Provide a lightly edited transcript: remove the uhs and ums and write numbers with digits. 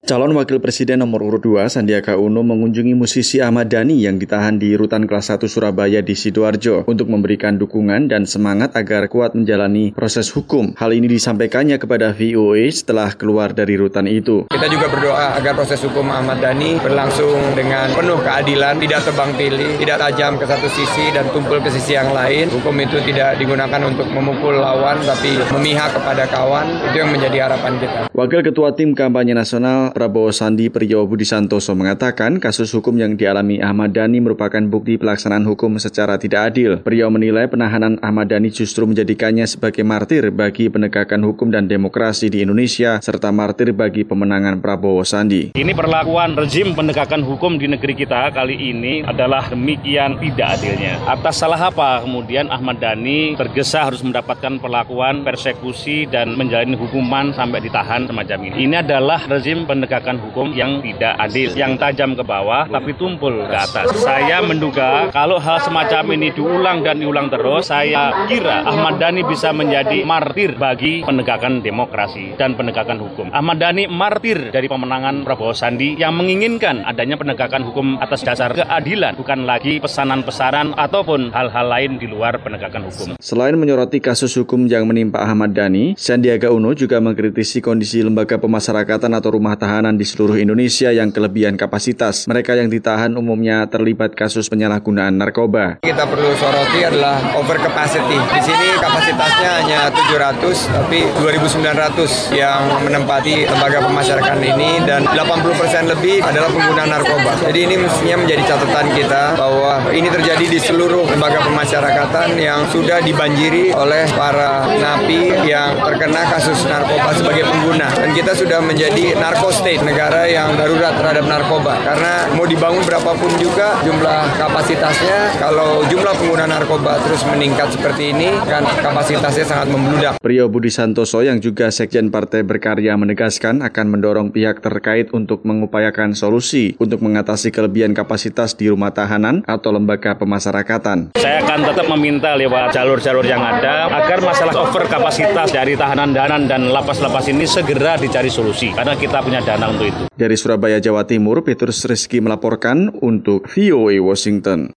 Calon Wakil Presiden nomor urut 2 Sandiaga Uno mengunjungi musisi Ahmad Dhani yang ditahan di Rutan Kelas 1 Surabaya di Sidoarjo untuk memberikan dukungan dan semangat agar kuat menjalani proses hukum. Hal ini disampaikannya kepada VOA setelah keluar dari rutan itu. Kita juga berdoa agar proses hukum Ahmad Dhani berlangsung dengan penuh keadilan, tidak tebang pilih, tidak tajam ke satu sisi dan tumpul ke sisi yang lain. Hukum itu tidak digunakan untuk memukul lawan tapi memihak kepada kawan. Itu yang menjadi harapan kita. Wakil Ketua Tim Kampanye Nasional Prabowo Sandi Priyo Budi Santoso mengatakan kasus hukum yang dialami Ahmad Dhani merupakan bukti pelaksanaan hukum secara tidak adil. Priyo menilai penahanan Ahmad Dhani justru menjadikannya sebagai martir bagi penegakan hukum dan demokrasi di Indonesia serta martir bagi pemenangan Prabowo Sandi. Ini perlakuan rezim penegakan hukum di negeri kita kali ini adalah demikian tidak adilnya. Atas salah apa kemudian Ahmad Dhani tergesa harus mendapatkan perlakuan persekusi dan menjalani hukuman sampai ditahan semacam ini. Ini adalah rezim penegakan hukum yang tidak adil, yang tajam ke bawah tapi tumpul ke atas. Saya menduga kalau hal semacam ini diulang dan diulang terus, saya kira Ahmad Dhani bisa menjadi martir bagi penegakan demokrasi dan penegakan hukum. Ahmad Dhani martir dari pemenangan Prabowo Sandi yang menginginkan adanya penegakan hukum atas dasar keadilan, bukan lagi pesanan-pesanan ataupun hal-hal lain di luar penegakan hukum. Selain menyoroti kasus hukum yang menimpa Ahmad Dhani, Sandiaga Uno juga mengkritisi kondisi lembaga pemasyarakatan atau rumah tahanan di seluruh Indonesia yang kelebihan kapasitas. Mereka yang ditahan umumnya terlibat kasus penyalahgunaan narkoba. Kita perlu soroti adalah over capacity. Di sini kapasitasnya hanya 700, tapi 2.900 yang menempati lembaga pemasyarakatan ini dan 80% lebih adalah pengguna narkoba. Jadi ini mestinya menjadi catatan kita bahwa ini terjadi di seluruh lembaga pemasyarakatan yang sudah dibanjiri oleh para napi yang terkena kasus narkoba sebagai pengguna. Dan kita sudah menjadi narco state, negara yang darurat terhadap narkoba. Karena mau dibangun berapapun juga jumlah kapasitasnya, kalau jumlah pengguna narkoba terus meningkat seperti ini, kan kapasitasnya sangat membludak. Priyo Budi Santoso yang juga Sekjen Partai Berkarya menegaskan akan mendorong pihak terkait untuk mengupayakan solusi untuk mengatasi kelebihan kapasitas di rumah tahanan atau lembaga pemasyarakatan. Saya akan tetap meminta lewat jalur-jalur yang ada agar masalah over kapasitas dari tahanan-tahanan dan lapas-lapas ini segera dicari solusi karena kita punya dana untuk itu. Dari Surabaya, Jawa Timur, Petrus Rizky melaporkan untuk VOA Washington.